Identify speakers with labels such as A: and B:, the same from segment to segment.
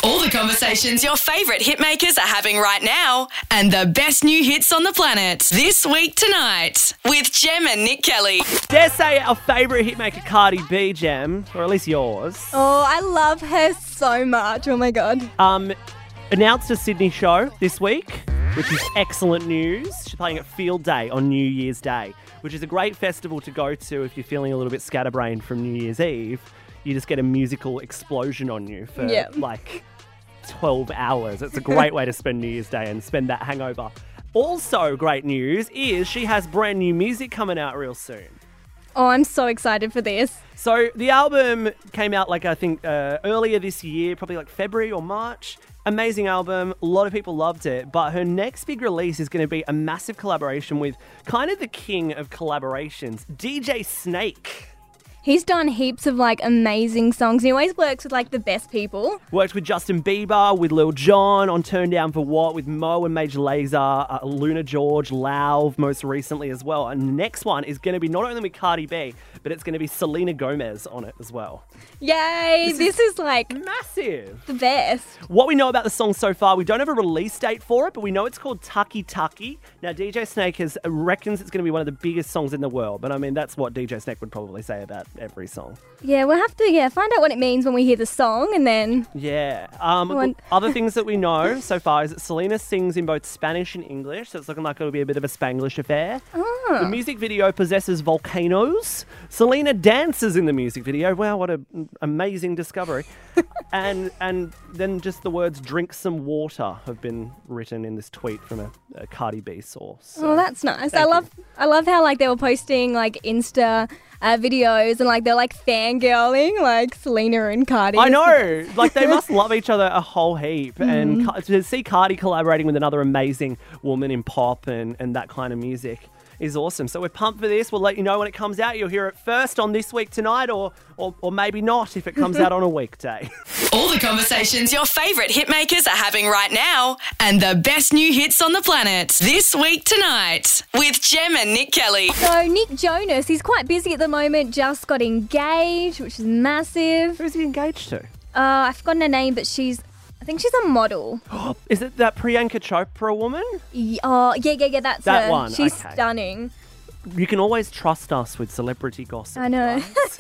A: All the conversations your favourite hitmakers are having right now and the best new hits on the planet. This Week Tonight with Gem and Nick Kelly.
B: Dare say our favourite hitmaker Cardi B, Gem, or at least yours.
C: Oh, I love her so much. Oh, my God.
B: Announced a Sydney show this week, which is excellent news. She's playing at Field Day on New Year's Day, which is a great festival to go to if you're feeling a little bit scatterbrained from New Year's Eve. You just get a musical explosion on you for like 12 hours. It's a great way to spend New Year's Day and spend that hangover. Also great news is she has brand new music coming out real soon.
C: Oh, I'm so excited for this.
B: So the album came out I think earlier this year, probably like February or March. Amazing album. A lot of people loved it. But her next big release is going to be a massive collaboration with kind of the king of collaborations, DJ Snake.
C: He's done heaps of amazing songs. He always works with the best people.
B: Worked with Justin Bieber, with Lil Jon on Turn Down for What, with Mo and Major Lazer, Luna George, Lauv most recently as well. And the next one is going to be not only with Cardi B, but it's going to be Selena Gomez on it as well.
C: Yay! This is
B: massive.
C: The best.
B: What we know about the song so far, we don't have a release date for it, but we know it's called Tucky Tucky. Now, DJ Snake reckons it's going to be one of the biggest songs in the world, but I mean, that's what DJ Snake would probably say about every song.
C: Yeah, we'll have to find out what it means when we hear the song and then...
B: Yeah. Other things that we know so far is that Selena sings in both Spanish and English, so it's looking like it'll be a bit of a Spanglish affair.
C: Oh.
B: The music video possesses volcanoes. Selena dances in the music video. Wow, what an amazing discovery. and then just the words "drink some water" have been written in this tweet from a Cardi B source. So,
C: oh, that's nice. I love how they were posting Insta videos and they're fangirling Selena and Cardi.
B: I know, they must love each other a whole heap, and to see Cardi collaborating with another amazing woman in pop and that kind of music is awesome. So we're pumped for this. We'll let you know when it comes out. You'll hear it first on This Week Tonight, or maybe not if it comes out on a weekday.
A: All the conversations your favourite hitmakers are having right now and the best new hits on the planet. This Week Tonight with Gem and Nick Kelly.
C: So Nick Jonas, he's quite busy at the moment, just got engaged, which is massive.
B: Who's he engaged to?
C: I've forgotten her name, but I think she's a model.
B: Is it that Priyanka Chopra woman?
C: Yeah, that's
B: that
C: her.
B: one.
C: She's
B: okay.
C: Stunning.
B: You can always trust us with celebrity gossip.
C: I know.
B: Right?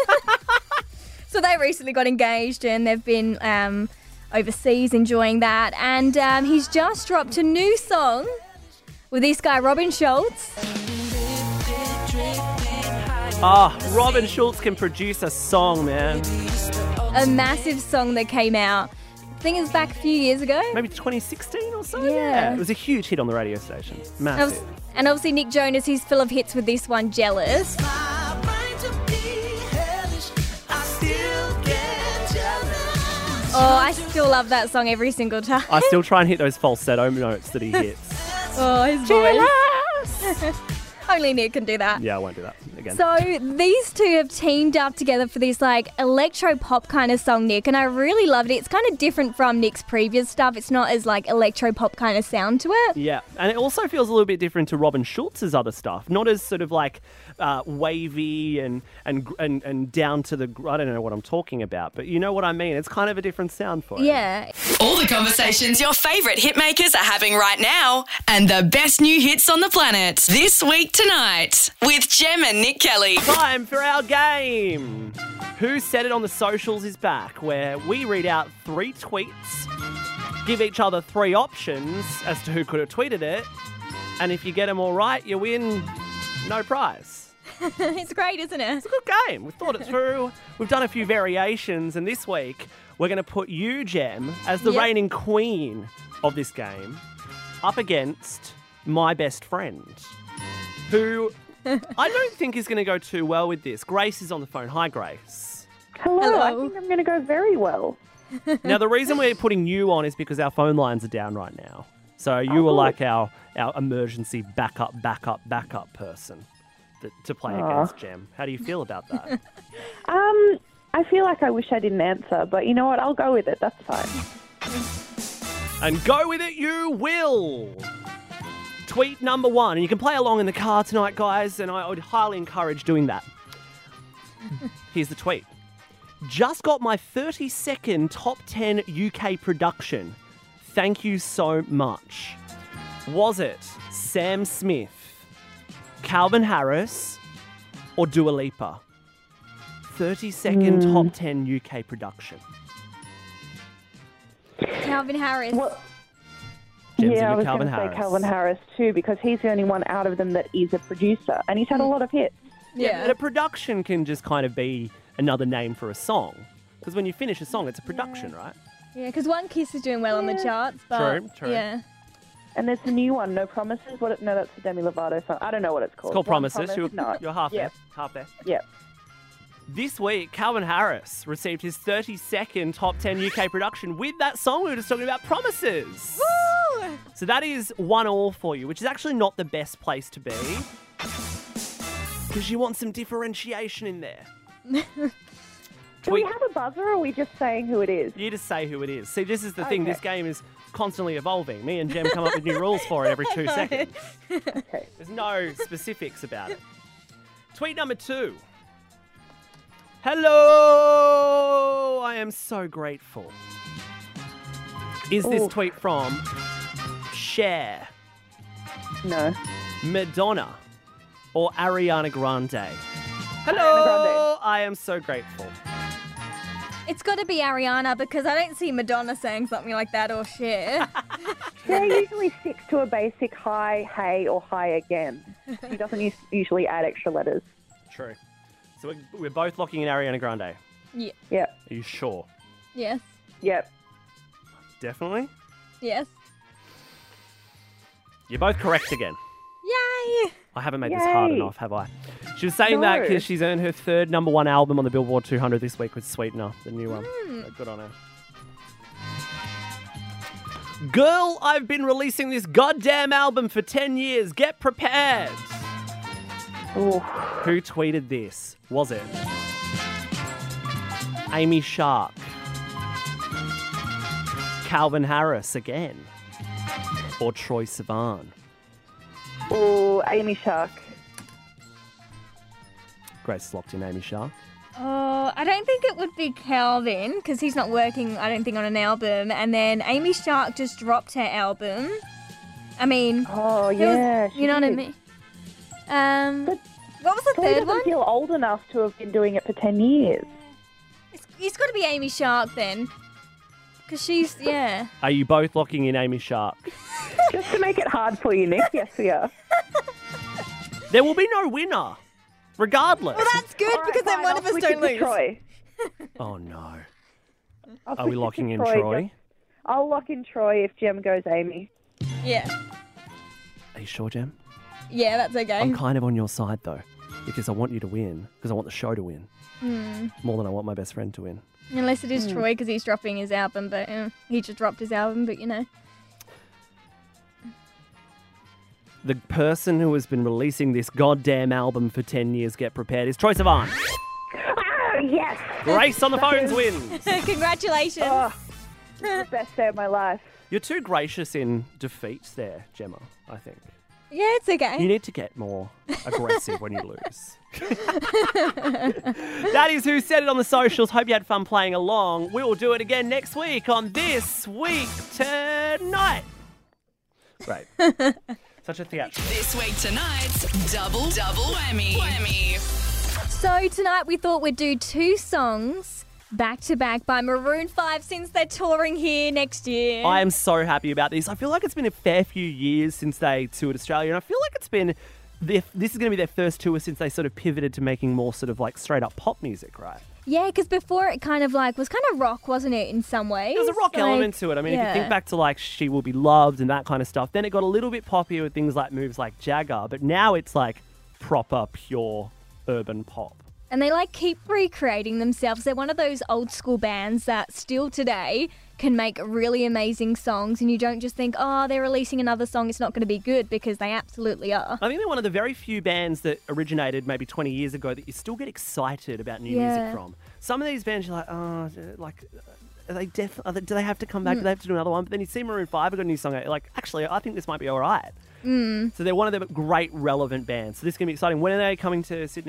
C: So they recently got engaged and they've been overseas enjoying that. And he's just dropped a new song with this guy, Robin Schulz.
B: Robin Schulz can produce a song, man.
C: A massive song that came out. I think it was back a few years ago.
B: Maybe 2016 or so?
C: Yeah.
B: It was a huge hit on the radio station. Massive.
C: And obviously Nick Jonas, he's full of hits with this one, Jealous. Oh, I still love that song every single time.
B: I still try and hit those falsetto notes that he hits.
C: Oh, his voice. Only Nick can do that.
B: Yeah, I won't do that again.
C: So these two have teamed up together for this electro pop kind of song, Nick, and I really loved it. It's kind of different from Nick's previous stuff. It's not as electro pop kind of sound to it.
B: Yeah, and it also feels a little bit different to Robin Schulz's other stuff. Not as sort of wavy and down to the... I don't know what I'm talking about, but you know what I mean. It's kind of a different sound for it.
C: Yeah.
A: All the conversations your favourite hitmakers are having right now and the best new hits on the planet. This Week Tonight with Gem and Nick Kelly.
B: Time for our game. Who Said It on the Socials is back, where we read out 3 tweets, give each other 3 options as to who could have tweeted it, and if you get them all right, you win no prize.
C: It's great, isn't it?
B: It's a good game. We've thought it through. We've done a few variations, and this week we're going to put you, Gem, as the reigning queen of this game, up against my best friend, who I don't think is going to go too well with this. Grace is on the phone. Hi, Grace.
D: Hello. I think I'm going to go very well.
B: Now, the reason we're putting you on is because our phone lines are down right now. So you were like our emergency backup person to play against Gem. How do you feel about that?
D: I feel like I wish I didn't answer, but you know what? I'll go with it. That's fine.
B: And go with it you will. Tweet number 1. And you can play along in the car tonight, guys, and I would highly encourage doing that. Here's the tweet. Just got my 32nd top 10 UK production. Thank you so much. Was it Sam Smith, Calvin Harris, or Dua Lipa? 32nd top 10 UK production.
C: Calvin Harris.
D: Well,
B: Gem's
D: yeah, I
B: in
D: was
B: with
D: going
B: Calvin
D: to say
B: Harris.
D: Calvin Harris too, because he's the only one out of them that is a producer, and he's had a lot of hits.
B: Yeah, but a production can just kind of be another name for a song. Because when you finish a song, it's a production, right?
C: Yeah, because One Kiss is doing well on the charts. But
B: True.
C: Yeah.
D: And there's the new one, No Promises. No, that's the Demi Lovato song. I don't know what it's called.
B: It's called
D: One
B: Promises.
D: Promise?
B: You're half
D: Yep.
B: there. Half there.
D: Yep.
B: This week, Calvin Harris received his 32nd top 10 UK production with that song we were just talking about, Promises.
C: Woo!
B: So that is 1-1 for you, which is actually not the best place to be. Because you want some differentiation in there.
D: Do we have a buzzer, or are we just saying who it is?
B: You just say who it is. See, this is the thing.
D: Okay.
B: This game is constantly evolving. Me and Jem come up with new rules for it every 2 seconds.
D: Okay.
B: There's no specifics about it. Tweet number 2. Hello! I am so grateful. Is this
D: Ooh.
B: tweet from Cher,
D: No.
B: Madonna, or Ariana Grande? Hello!
D: Ariana Grande.
B: I am so grateful.
C: It's got to be Ariana because I don't see Madonna saying something like that or Cher.
D: Cher usually sticks to a basic hi, hey, or hi again. She doesn't usually add extra letters.
B: True. So we're both locking in Ariana Grande.
C: Yeah.
D: Yep.
B: Are you sure?
C: Yes.
D: Yep.
B: Definitely?
C: Yes.
B: You're both correct again.
C: Yay!
B: I haven't made this hard
D: Yay.
B: enough, have I? She was saying that
D: No.
B: because she's earned her third number 1 album on the Billboard 200 this week with Sweetener, the new one. So good on her. Girl, I've been releasing this goddamn album for 10 years. Get prepared.
D: Ooh.
B: Who tweeted this? Was it Amy Shark, Calvin Harris again, or Troye Sivan?
D: Ooh, Amy Shark.
B: Grace locked in Amy Shark.
C: Oh, I don't think it would be Calvin because he's not working, I don't think, on an album. And then Amy Shark just dropped her album. I mean,
D: Oh,
C: it was-
D: yeah.
C: you know what I
D: did.
C: mean?
D: But
C: What was the
D: Troy
C: third
D: doesn't
C: one?
D: feel old enough to have been doing it for 10 years.
C: It's got to be Amy Shark then. Because she's, yeah.
B: Are you both locking in Amy Shark?
D: Just to make it hard for you, Nick. Yes, we are.
B: There will be no winner, regardless.
C: Well, that's good
D: All right,
C: because then
D: fine,
C: one
D: I'll
C: of us
D: switch
C: don't
D: it to
C: lose.
D: Troy.
B: Oh no.
D: I'll
B: Are we
D: switch it
B: locking
D: to
B: in Troy?
D: I'll lock in Troy if Jem goes Amy.
C: Yeah.
B: Are you sure, Jem?
C: Yeah, that's okay.
B: I'm kind of on your side though, because I want you to win, because I want the show to win. More than I want my best friend to win.
C: Unless it is Troy because he's dropping his album, but he just dropped his album, but you know.
B: The person who has been releasing this goddamn album for 10 years, get prepared, is Troye Sivan.
D: Oh, yes!
B: Grace on the phones wins.
C: Congratulations.
D: Oh, the best day of my life.
B: You're too gracious in defeats there, Gemma, I think.
C: Yeah, it's okay.
B: You need to get more aggressive when you lose. That is Who Said It on the socials. Hope you had fun playing along. We will do it again next week on This Week Tonight. Great. Such a theatrical.
A: This week tonight's double whammy.
C: So tonight we thought we'd do 2 songs back to back by Maroon 5 since they're touring here next year.
B: I am so happy about this. I feel like it's been a fair few years since they toured Australia, and I feel like it's been this is going to be their first tour since they sort of pivoted to making more sort of like straight up pop music, right?
C: Yeah, because before it kind of like was kind of rock, wasn't it, in some ways?
B: There's a rock
C: Like,
B: element to it. I mean, if you
C: yeah.
B: think back to like She Will Be Loved and that kind of stuff, then it got a little bit poppier with things like moves like Jagger, but now it's like proper, pure urban pop.
C: And they like keep recreating themselves. They're one of those old school bands that still today can make really amazing songs, and you don't just think, oh, they're releasing another song, it's not going to be good, because they absolutely are.
B: I think they're one of the very few bands that originated maybe 20 years ago that you still get excited about new music from. Some of these bands you're like, oh, like, are they do they have to come back? Do they have to do another one? But then you see Maroon 5 have got a new song out. You're like, actually, I think this might be all right. So they're one of the great relevant bands. So this is going to be exciting. When are they coming to Sydney?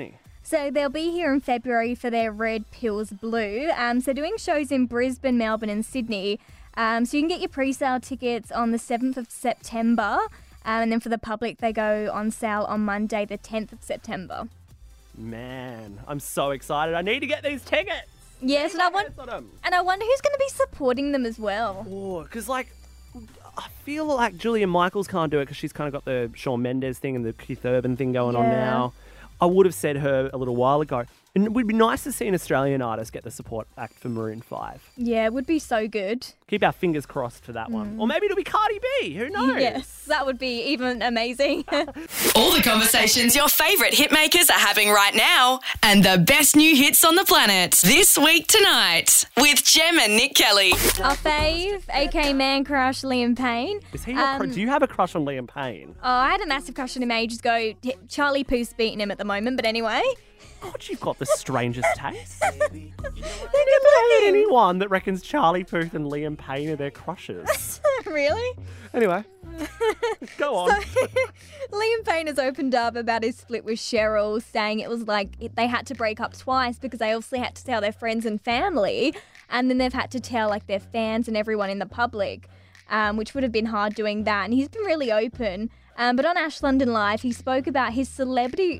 C: So they'll be here in February for their Red Pills Blue. So doing shows in Brisbane, Melbourne and Sydney. So you can get your pre-sale tickets on the 7th of September. And then for the public, they go on sale on Monday, the 10th of September.
B: Man, I'm so excited. I need to get these tickets.
C: Yes, and I wonder who's going to be supporting them as well.
B: Oh, because, I feel like Julia Michaels can't do it because she's kind of got the Shawn Mendes thing and the Keith Urban thing going on now. I would have said her a little while ago. And it would be nice to see an Australian artist get the support act for Maroon 5.
C: Yeah, it would be so good.
B: Keep our fingers crossed for that one. Or maybe it'll be Cardi B. Who knows?
C: Yes, that would be even amazing.
A: All the conversations your favourite hitmakers are having right now and the best new hits on the planet. This Week Tonight with Gem and Nick Kelly.
C: Our fave, aka man crush, Liam Payne.
B: Is he your do you have a crush on Liam Payne?
C: Oh, I had a massive crush on him ages ago. Charlie Puth's beating him at the moment, but anyway.
B: God, you've got the strangest taste. I've never heard anyone that reckons Charlie Puth and Liam Payne are their crushes.
C: Really?
B: Anyway, go on.
C: So, Liam Payne has opened up about his split with Cheryl, saying it was like they had to break up twice because they obviously had to tell their friends and family, and then they've had to tell their fans and everyone in the public, which would have been hard doing that. And he's been really open. But on Ash London Live, he spoke about his celebrity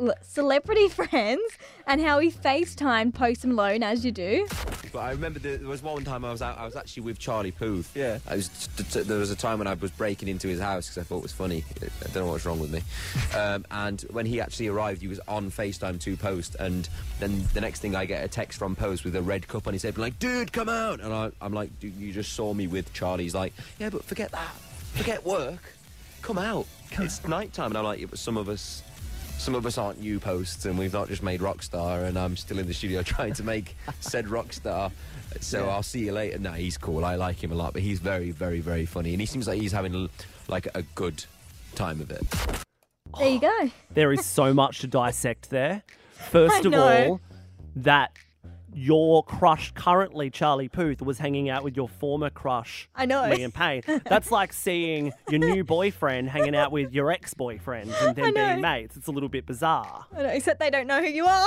C: friends and how he FaceTimed Post Malone, as you do.
E: But I remember there was one time I was actually with Charlie Puth.
B: Yeah.
E: There was a time when I was breaking into his house because I thought it was funny. I don't know what's wrong with me. And when he actually arrived, he was on FaceTime to Post. And then the next thing I get a text from Post with a red cup on his head, like, dude, come out. And I'm like, dude, you just saw me with Charlie. He's like, yeah, but forget that. Forget work. Come out. It's night time. And I'm like, some of us aren't new Posts and we've not just made Rockstar, and I'm still in the studio trying to make said Rockstar. So I'll see you later. No, he's cool. I like him a lot, but he's very, very, very funny. And he seems like he's having a good time of it.
C: There you go.
B: There is so much to dissect there. First of all, that your crush currently, Charlie Puth, was hanging out with your former crush,
C: I know.
B: Liam Payne. That's like seeing your new boyfriend hanging out with your ex-boyfriend and then being mates. It's a little bit bizarre.
C: I know, except they don't know who you are.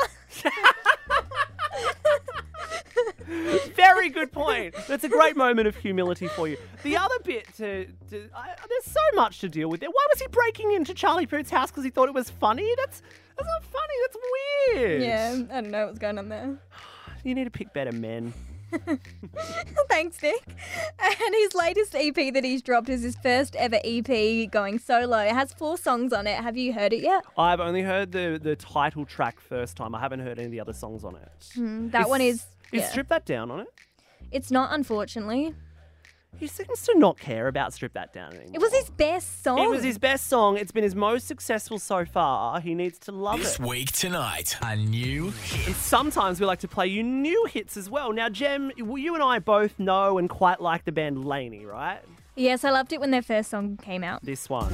B: Very good point. That's a great moment of humility for you. The other bit, there's so much to deal with there. Why was he breaking into Charlie Puth's house because he thought it was funny? That's not funny. That's weird.
C: Yeah, I don't know what's going on there.
B: You need to pick better men.
C: Thanks, Nick. And his latest EP that he's dropped is his first ever EP going solo. It has 4 songs on it. Have you heard it yet?
B: I've only heard the title track first time. I haven't heard any of the other songs on it.
C: That one is...
B: Is Strip That Down on it?
C: It's not, unfortunately.
B: He seems to not care about Strip That Down anymore.
C: It was his best song.
B: It was his best song. It's been his most successful so far. He needs to love
F: This
B: it.
F: Week Tonight, a new hit.
B: And sometimes we like to play you new hits as well. Now, Gem, you and I both know and quite like the band Laney, right?
C: Yes, I loved it when their first song came out.
B: This one.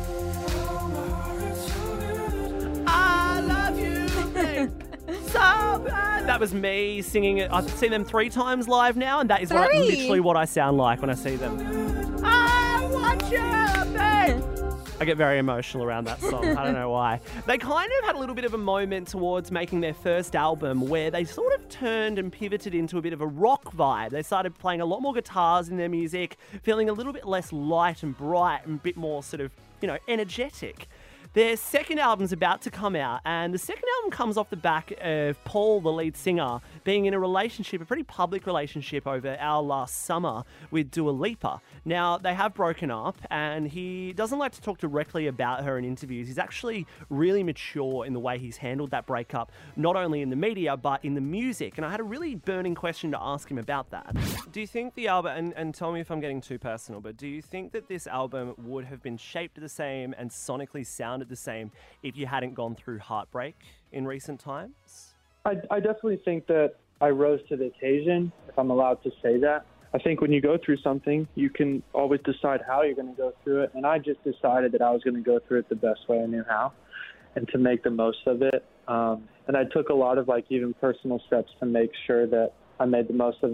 B: I love you, babe. So bad. That was me singing it. I've seen them 3 times live now, and that is literally what I sound like when I see them. I want you, babe. I get very emotional around that song. I don't know why. They kind of had a little bit of a moment towards making their first album where they sort of turned and pivoted into a bit of a rock vibe. They started playing a lot more guitars in their music, feeling a little bit less light and bright and a bit more sort of, energetic. Their second album's about to come out, and the second album comes off the back of Paul, the lead singer, being in a relationship, a pretty public relationship over our last summer with Dua Lipa. Now, they have broken up, and he doesn't like to talk directly about her in interviews. He's actually really mature in the way he's handled that breakup, not only in the media, but in the music. And I had a really burning question to ask him about that. Do you think the album, and tell me if I'm getting too personal, but do you think that this album would have been shaped the same and sonically sounded the same if you hadn't gone through heartbreak in recent times?
G: I definitely think that I rose to the occasion, if I'm allowed to say that. I think when you go through something, you can always decide how you're going to go through it. And I just decided that I was going to go through it the best way I knew how and to make the most of it. And I took a lot of even personal steps to make sure that I made the most of it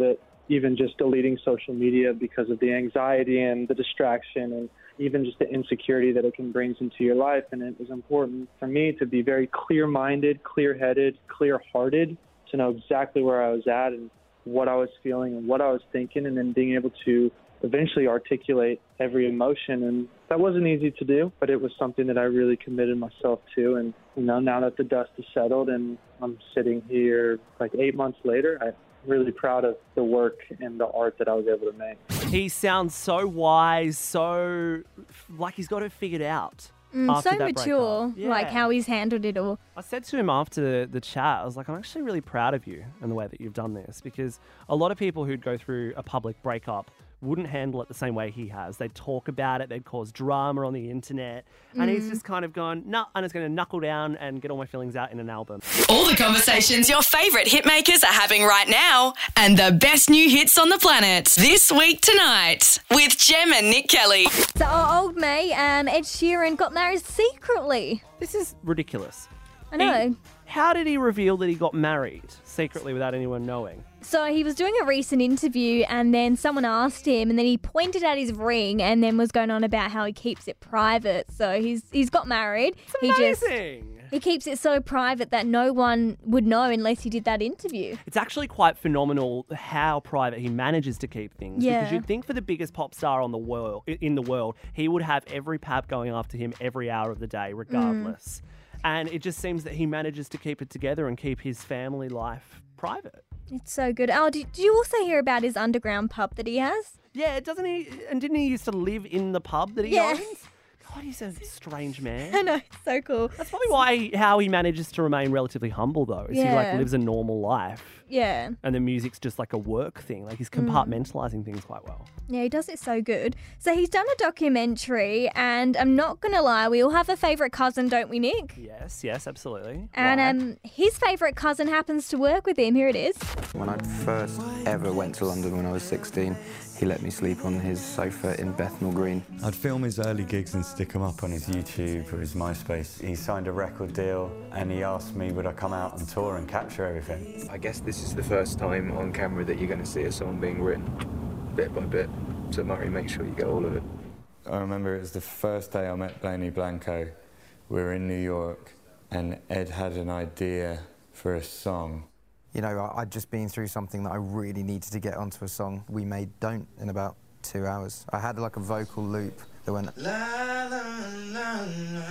G: even just deleting social media because of the anxiety and the distraction and even just the insecurity that it can bring into your life. And it was important for me to be very clear-minded, clear-headed, clear-hearted, to know exactly where I was at and what I was feeling and what I was thinking, and then being able to eventually articulate every emotion. And that wasn't easy to do, but it was something that I really committed myself to. And, now that the dust is settled and I'm sitting here like 8 months later, I'm really proud of the work and the art that I was able to make.
B: He sounds so wise, so like he's got it figured out. After
C: So
B: that
C: mature,
B: breakup. Yeah.
C: like how he's handled it all.
B: I said to him after the chat, I was like, I'm actually really proud of you and the way that you've done this, because a lot of people who'd go through a public breakup wouldn't handle it the same way he has. They'd talk about it, they'd cause drama on the internet, and he's just kind of gone, nah, I'm just going to knuckle down and get all my feelings out in an album.
A: All the conversations your favourite hitmakers are having right now, and the best new hits on the planet. This Week Tonight with Gem and Nick Kelly.
C: So old May and Ed Sheeran got married secretly.
B: This is ridiculous.
C: I know.
B: How did he reveal that he got married secretly without anyone knowing?
C: So he was doing a recent interview and then someone asked him and then he pointed at his ring and then was going on about how he keeps it private. So he's got married.
B: It's amazing.
C: He keeps it so private that no one would know unless he did that interview.
B: It's actually quite phenomenal how private he manages to keep things.
C: Yeah.
B: Because you'd think for the biggest pop star in the world, he would have every pap going after him every hour of the day, regardless. And it just seems that he manages to keep it together and keep his family life private.
C: It's so good. Oh, did you also hear about his underground pub that he has?
B: Yeah, doesn't he? And didn't he used to live in the pub that he owns? God, he's a strange man.
C: I know, it's so cool.
B: That's probably how he manages to remain relatively humble, though. Is he
C: Yeah.
B: lives a normal life.
C: Yeah.
B: And the music's just like a work thing. Like he's compartmentalizing things quite well.
C: Yeah, he does it so good. So he's done a documentary, and I'm not going to lie, we all have a favourite cousin, don't we, Nick?
B: Yes, absolutely.
C: And his favourite cousin happens to work with him. Here it is.
H: When I first ever went to London when I was 16, he let me sleep on his sofa in Bethnal Green.
I: I'd film his early gigs and stick them up on his YouTube or his MySpace. He signed a record deal and he asked me would I come out on tour and capture everything.
J: I guess this is the first time on camera that you're going to see a song being written bit by bit. So Murray, make sure you get all of it.
I: I remember it was the first day I met Blaney Blanco. We were in New York and Ed had an idea for a song.
H: You know, I'd just been through something that I really needed to get onto a song. We made Don't in about 2 hours. I had like a vocal loop that went... La, la, la, la.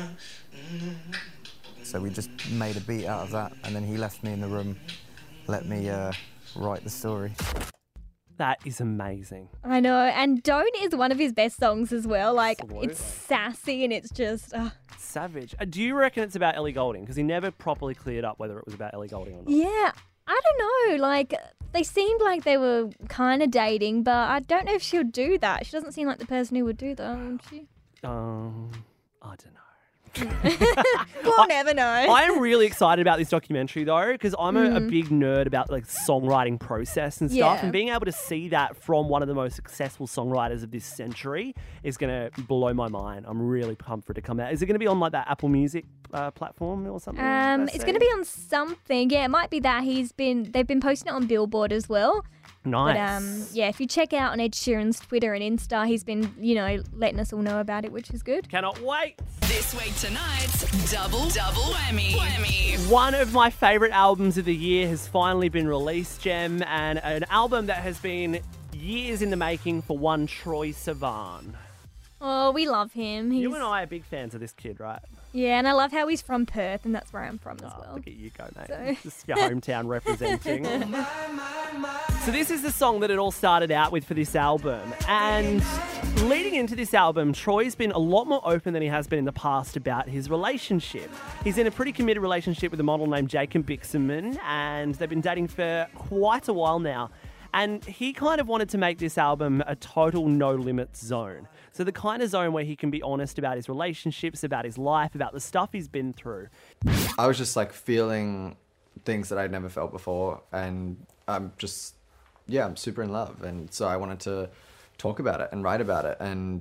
H: So we just made a beat out of that, and then he left me in the room, let me write the story.
B: That is amazing.
C: I know, and Don't is one of his best songs as well. Like,
B: Absolutely.
C: it's sassy and it's just...
B: Savage. Do you reckon it's about Ellie Goulding? Because he never properly cleared up whether it was about Ellie Goulding or not.
C: Yeah, I don't know. Like, they seemed like they were kind of dating, but I don't know if she'll do that. She doesn't seem like the person who would do that, would she?
B: I don't know.
C: We'll never know.
B: I am really excited about this documentary though, because I'm a big nerd about like songwriting process and stuff,
C: Yeah.
B: and being able to see that from one of the most successful songwriters of this century is going to blow my mind. I'm really pumped for it to come out. Is it going to be on like that Apple Music platform or something?
C: It's going to be on something. Yeah, it might be that they've been posting it on Billboard as well.
B: Nice.
C: But yeah, if you check out on Ed Sheeran's Twitter and Insta, he's been, letting us all know about it, which is good.
B: Cannot wait.
A: This Week Tonight, double whammy.
B: One of my favourite albums of the year has finally been released, Gem, and an album that has been years in the making for one Troye Sivan.
C: Oh, we love him.
B: You and I are big fans of this kid, right?
C: Yeah, and I love how he's from Perth, and that's where I'm from as well.
B: Look at you go, mate.
C: So-
B: Just your hometown representing. So this is the song that it all started out with for this album. And leading into this album, Troy's been a lot more open than he has been in the past about his relationship. He's in a pretty committed relationship with a model named Jacob Bixenman, and they've been dating for quite a while now. And he kind of wanted to make this album a total no-limits zone. So the kind of zone where he can be honest about his relationships, about his life, about the stuff he's been through.
K: I was just like feeling things that I'd never felt before, and I'm super in love. And so I wanted to talk about it and write about it. And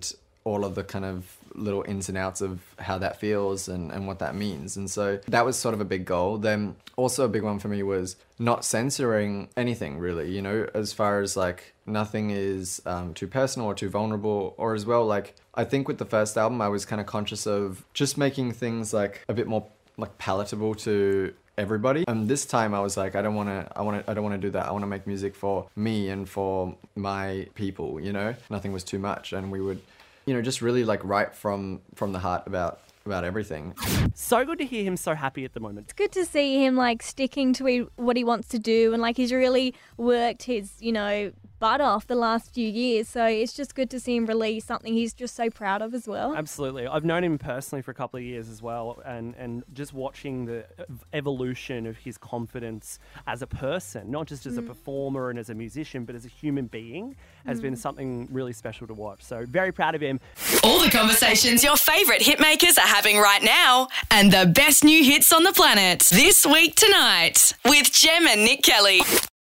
K: all of the kind of little ins and outs of how that feels and what that means. And so that was sort of a big goal. Then also a big one for me was not censoring anything really, you know, as far as like nothing is too personal or too vulnerable, or as well, like I think with the first album I was kind of conscious of just making things like a bit more like palatable to everybody. And this time I was like, I don't want to do that. I want to make music for me and for my people, you know. Nothing was too much, and we would, you know, just really like write from the heart about everything.
B: So good to hear him so happy at the moment.
C: It's good to see him like sticking to what he wants to do, and like he's really worked his, you know, butt off the last few years. So it's just good to see him release something he's just so proud of as well.
B: Absolutely. I've known him personally for a couple of years as well, and just watching the evolution of his confidence as a person, not just as a performer and as a musician, but as a human being, has been something really special to watch. So very proud of him.
A: All the conversations your favourite hitmakers are having right now, and the best new hits on the planet. This Week Tonight with Gem and Nick Kelly.